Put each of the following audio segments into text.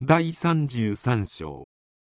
第33章。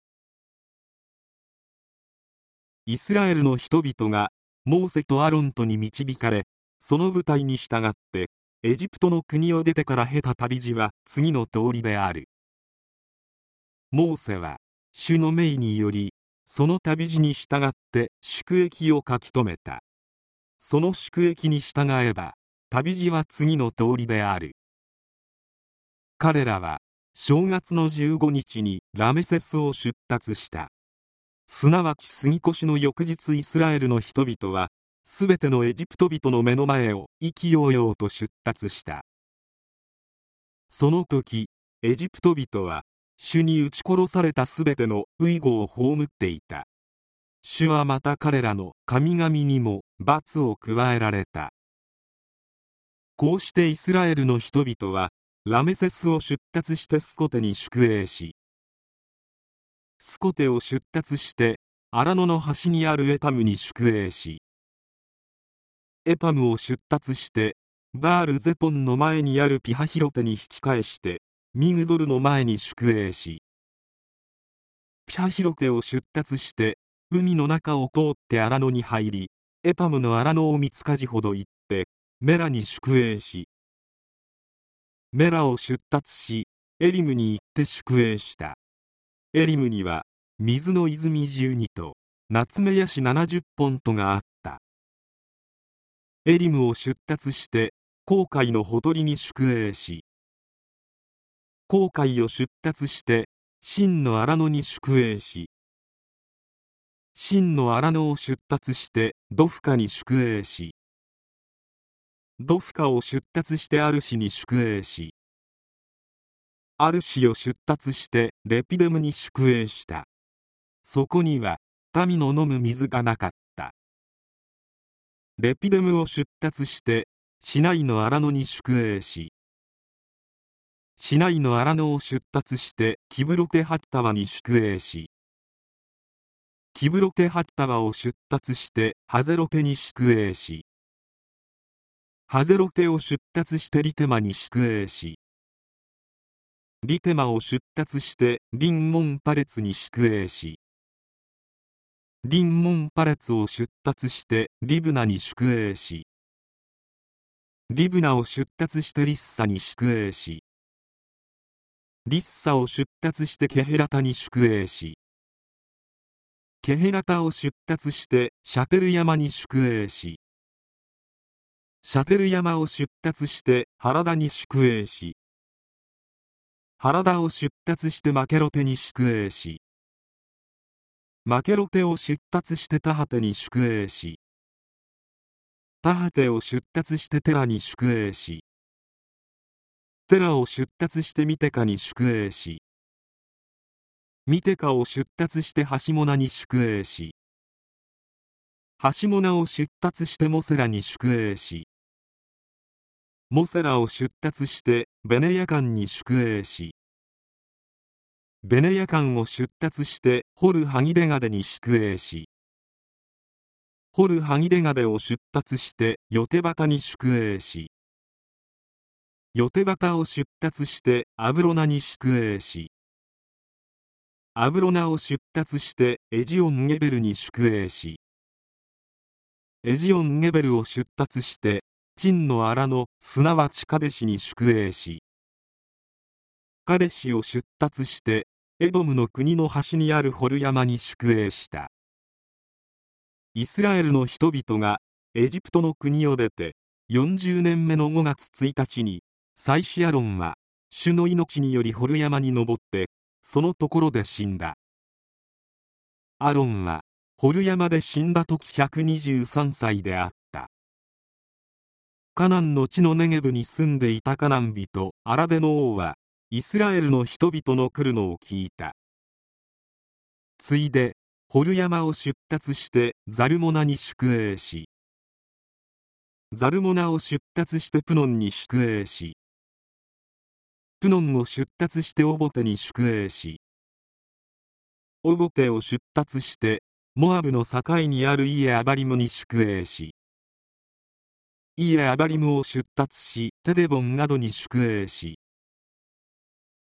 イスラエルの人々がモーセとアロンとに導かれ、その部隊に従ってエジプトの国を出てから経た旅路は次の通りである。モーセは主の命により、その旅路に従って宿役を書き留めた。その宿役に従えば旅路は次の通りである。彼らは正月の15日にラメセスを出立した。すなわち杉越の翌日、イスラエルの人々はすべてのエジプト人の目の前を意気揚々と出立した。その時エジプト人は主に撃ち殺されたすべての遺語を葬っていた。主はまた彼らの神々にも罰を加えられた。こうしてイスラエルの人々はラメセスを出立してスコテに宿営し、スコテを出立して荒野の端にあるエタムに宿営し、エタムを出立してバールゼポンの前にあるピハヒロテに引き返してミグドルの前に宿営し、ピハヒロテを出立して海の中を通って荒野に入り、エタムの荒野を三つかじほど行ってメラに宿営し、メラを出立しエリムに行って宿営した。エリムには水の泉12とナツメヤシ70本とがあった。エリムを出立して紅海のほとりに宿営し、紅海を出立して真の荒野に宿営し、真の荒野を出立してドフカに宿営し、ドフカを出立してアルシに宿営し、アルシを出立してレピデムに宿営した。そこには民の飲む水がなかった。レピデムを出立してシナイの荒野に宿営し、シナイの荒野を出立してキブロテハッタワに宿営し、キブロテハッタワを出立してハゼロテに宿営し、ハゼロテを出立してリテマに宿営し、リテマを出立してリンモンパレツに宿営し、リンモンパレツを出立してリブナに宿営し、リブナを出立してリッサに宿営し、リッサを出立してケヘラタに宿営し、ケヘラタを出立してシャペル山に宿営し、シャペル山を出立してハダに宿営し、ハダを出立してマケロテに宿営し、マケロテを出立してタハテに宿営し、タハテを出立してテラに宿営し、テラを出立してミテカに宿営し、ミテカを出立してハシモナに宿営し、ハシモナを出立してモセラに宿営し、モセラを出立してベネヤカンに宿営し、ベネヤカンを出立してホルハギデガデに宿営し、ホルハギデガデを出立してヨテバタに宿営し、ヨテバタを出立してアブロナに宿営し、アブロナを出立してエジオンゲベルに宿営し、エジオンゲベルを出立してチンの荒野すなわちカデシに宿営し、カデシを出立してエドムの国の端にあるホル山に宿営した。イスラエルの人々がエジプトの国を出て40年目の5月1日に祭司アロンは主の命によりホル山に登ってそのところで死んだ。アロンはホル山で死んだ時123歳であった。カナンの地のネゲブに住んでいたカナン人アラデの王はイスラエルの人々の来るのを聞いた。ついでホル山を出立してザルモナに宿営し、ザルモナを出立してプノンに宿営し、プノンを出立してオボテに宿営し、オボテを出立してモアブの境にあるイエアバリムに宿営し、イエアバリムを出立しテデボンなどに宿営し、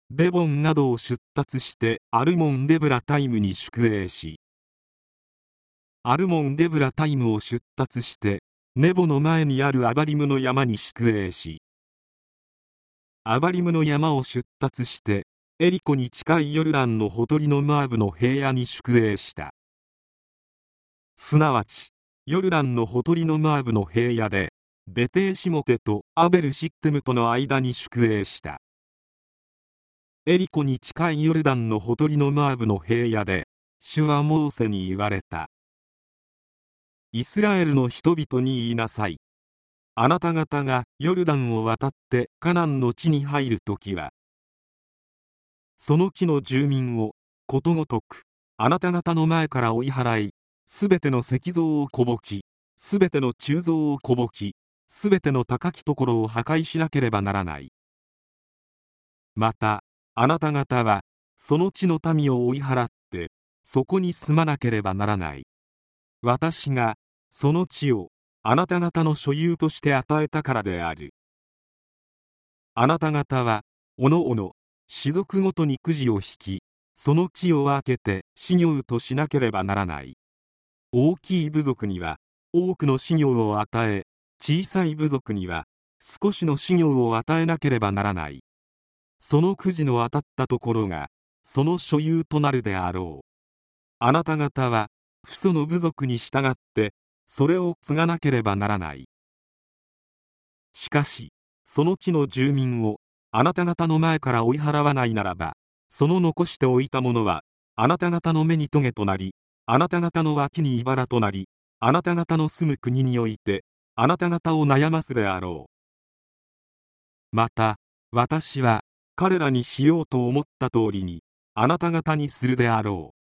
デボンなどを出立してアルモンデブラタイムに宿営し、アルモンデブラタイムを出立してネボの前にあるアバリムの山に宿営し、アバリムの山を出立してエリコに近いヨルダンのほとりのモアブの平野に宿営した。すなわちヨルダンのほとりのモアブの平野でベテーシモテとアベルシッテムとの間に宿営した。エリコに近いヨルダンのほとりのモアブの平野で主はモーセに言われた。イスラエルの人々に言いなさい。あなた方がヨルダンを渡ってカナンの地に入るときは、その地の住民をことごとくあなた方の前から追い払い、すべての石像をこち、すべての鋳造をこち、すべての高きところを破壊しなければならない。またあなた方はその地の民を追い払ってそこに住まなければならない。私がその地をあなた方の所有として与えたからである。あなた方はおのおの氏族ごとにくじを引き、その地を分けて私業としなければならない。大きい部族には多くの私業を与え、小さい部族には少しの私業を与えなければならない。そのくじの当たったところがその所有となるであろう。あなた方は父祖の部族に従ってそれを継がなければならない。しかしその地の住民をあなた方の前から追い払わないならば、その残しておいたものはあなた方の目に棘となり、あなた方の脇に茨となり、あなた方の住む国においてあなた方を悩ますであろう。また私は彼らにしようと思った通りにあなた方にするであろう。